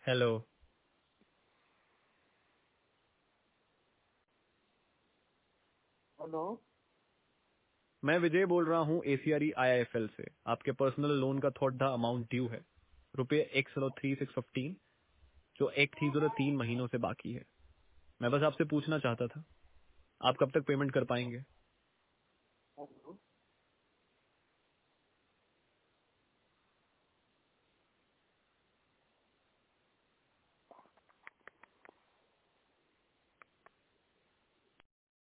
Hello. Hello. मैं विजय बोल रहा हूँ एसीआरई आईआईएफएल से। आपके पर्सनल लोन का थोड़ा सा अमाउंट ड्यू है, रुपये 1,3615, जो 1,3 महीनों से बाकी है। मैं बस आपसे पूछना चाहता था, आप कब तक पेमेंट कर पाएंगे? हेलो।